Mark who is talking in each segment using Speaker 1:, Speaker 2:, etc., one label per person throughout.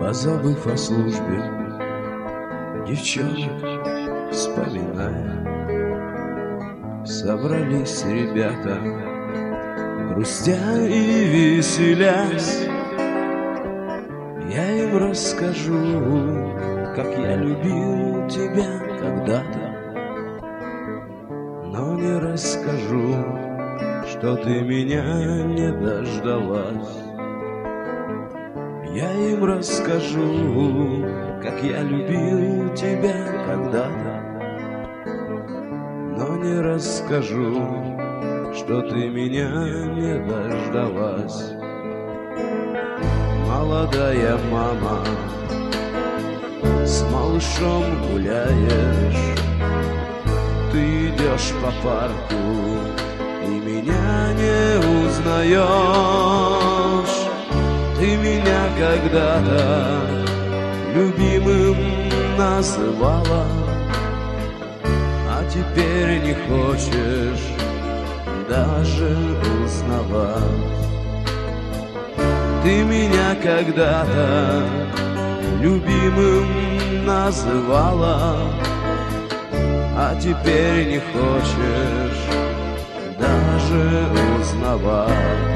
Speaker 1: Позабыв о службе, девчонок вспоминая, собрались ребята, грустя и веселясь. Я им расскажу, как я любил тебя когда-то, но не расскажу, что ты меня не дождалась. Я им расскажу, как я любил тебя когда-то, но не расскажу, что ты меня не дождалась. Молодая мама, с малышом гуляешь, ты идешь по парку и меня не узнаешь. Ты меня когда-то любимым называла, а теперь не хочешь даже узнавать. Ты меня когда-то любимым называла, а теперь не хочешь даже узнавать.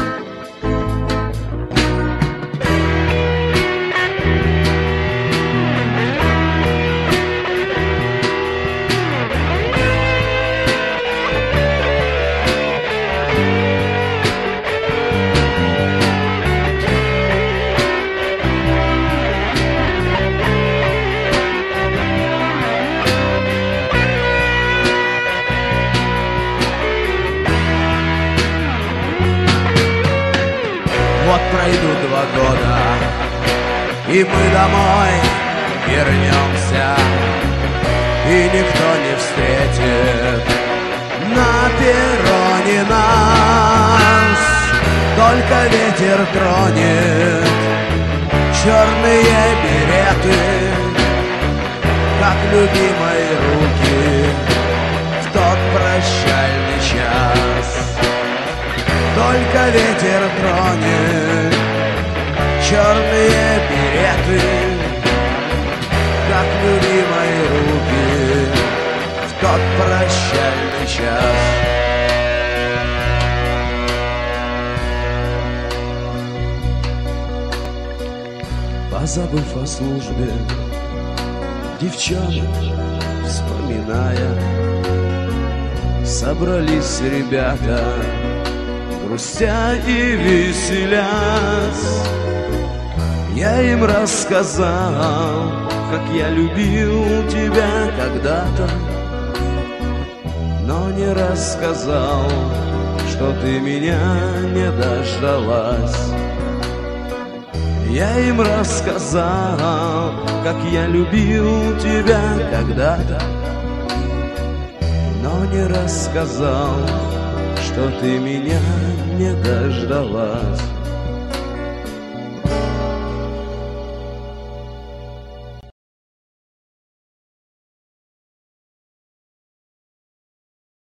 Speaker 1: Вот пройдут 2 года, и мы домой вернемся, и никто не встретит на перроне нас. Только ветер тронет черные береты, как любимой руки в тот прощальный час. Только ветер тронет черные береты, как любимой руки в тот прощальный час. Позабыв о службе, девчонок вспоминая, собрались ребята, грустя и веселясь. Я им рассказал, как я любил тебя когда-то, но не рассказал, что ты меня не дождалась. Я им рассказал, как я любил тебя когда-то, но не рассказал, что ты меня не дождалась.